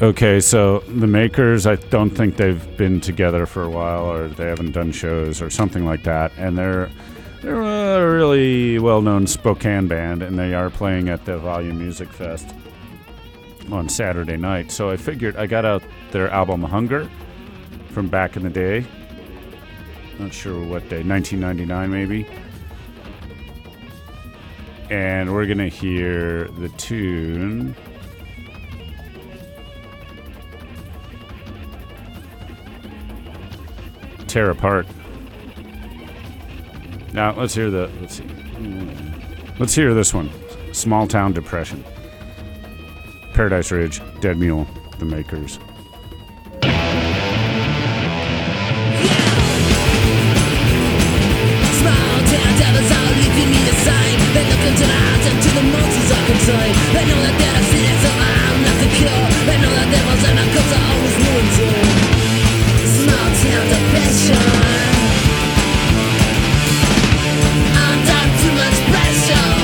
Okay, so the Makers, I don't think they've been together for a while, or they haven't done shows or something like that. And they're a really well-known Spokane band, and they are playing at the Volume Music Fest on Saturday night. So I figured I got out their album Hunger from back in the day. Not sure what day, 1999 maybe. And we're going to hear the tune Tear Apart. Now let's hear let's hear this one. Small Town Depression. Paradise Ridge, Dead Mule, the Makers. Small town devils all leaving me the sign. They look into the eyes and to the monsters I can say. They know that they're the city, so I'm not the cure. They know that devils and the cops are always ruined. Small town depression. Under too much pressure.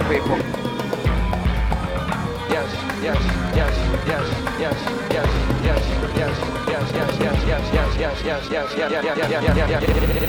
people. Yes, yes, yes, yes, yes, yes, yes, yes, yes, yes, yes, yes, yes, yes, yes, yes, yes, yes,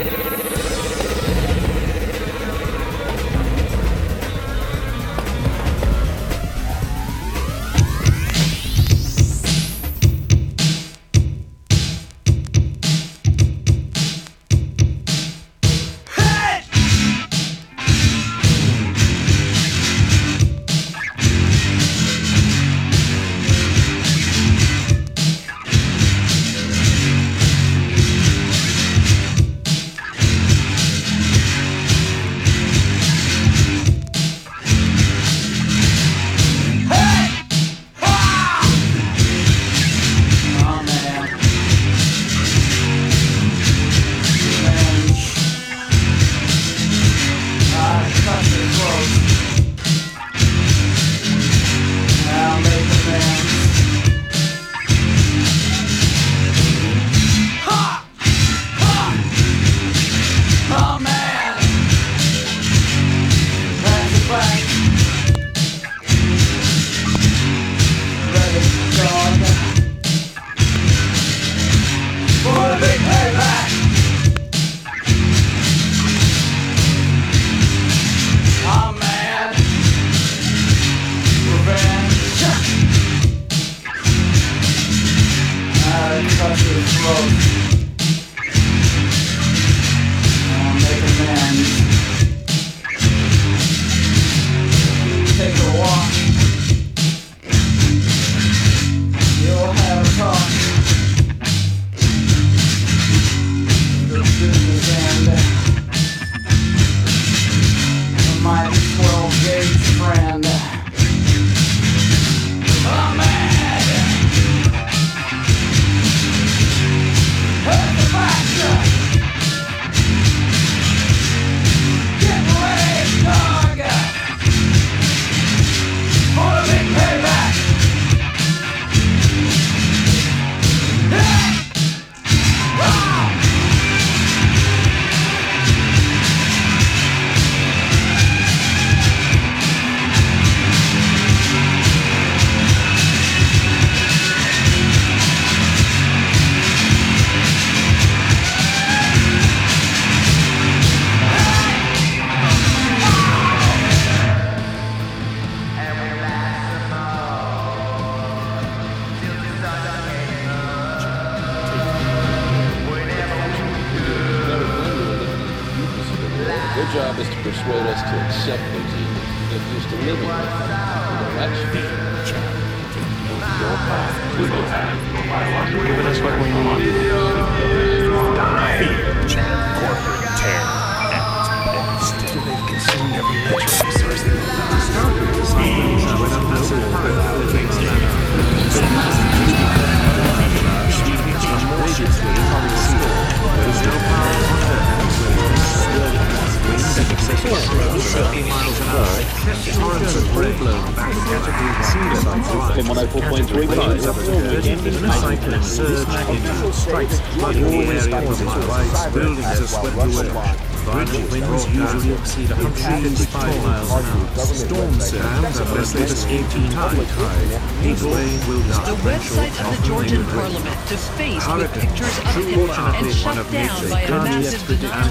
Winds usually exceed 155 miles an hour. Storms surround unless they've escaped in tide. Heat wave will not. The website of the Georgian Parliament defaced with pictures of Hitler and shut down by a massive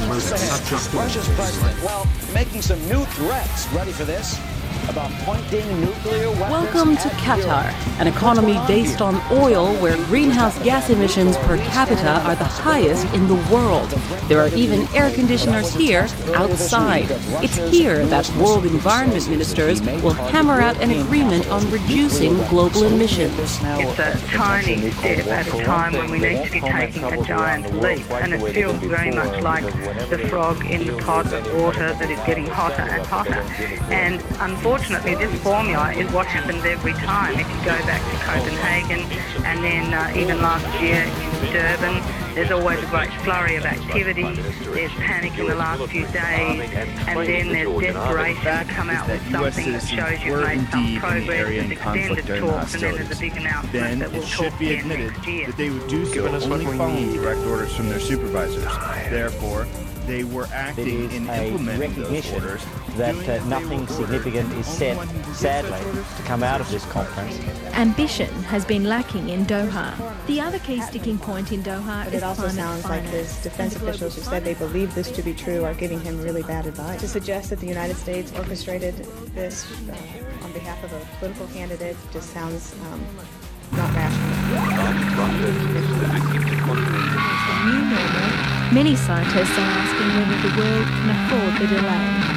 denial. Well, making some new threats. Ready for this? About pointing nuclear weapons. Welcome to Qatar, an economy based on oil where greenhouse gas emissions per capita are the highest in the world. There are even air conditioners here outside. It's here that world environment ministers will hammer out an agreement on reducing global emissions. It's a tiny step at a time when we need to be taking a giant leap, and it feels very much like the frog in the pot of water that is getting hotter and hotter. And unfortunately, this formula is what happens every time. If you go back to Copenhagen and then even last year in Durban, there's always a great flurry of activity. There's panic in the last few days, and then there's desperation to come out with something that shows you've made some progress. There's extended talks, and then there's a big announcement that we'll talk again next year. That they would do so only following direct orders from their supervisors. Therefore, they were acting in implementing those orders. That nothing significant is set, sadly, to come out of this conference. Ambition has been lacking in Doha. The other key sticking point in Doha But is it also climate sounds like finance. his defense officials who said they believe this to be true are giving him really bad advice. To suggest that the United States orchestrated this on behalf of a political candidate just sounds not rational. New normal. Many scientists are asking whether the world can afford the delay.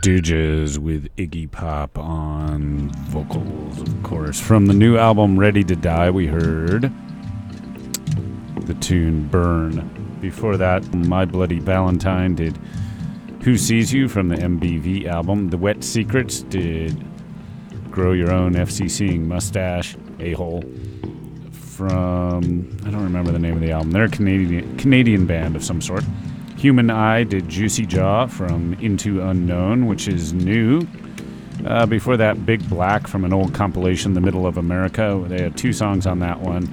Stooges with Iggy Pop on vocals, of course. From the new album Ready to Die, we heard the tune Burn. Before that, My Bloody Valentine did Who Sees You from the MBV album. The Wet Secrets did Grow Your Own FCCing Mustache, A-Hole. From, I don't remember the name of the album. They're a Canadian band of some sort. Human Eye did Juicy Jaw from Into Unknown, which is new. Before that, Big Black from an old compilation, The Middle of America. They had 2 songs on that one.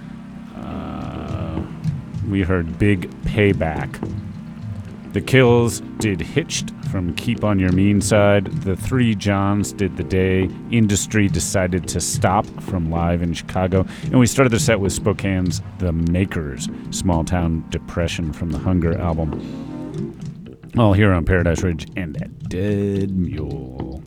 We heard Big Payback. The Kills did Hitched from Keep on Your Mean Side. The Three Johns did The Day Industry Decided to Stop from Live in Chicago. And we started the set with Spokane's The Makers, Small Town Depression from the Hunger album. All here on Paradise Ridge and at Dead Mule.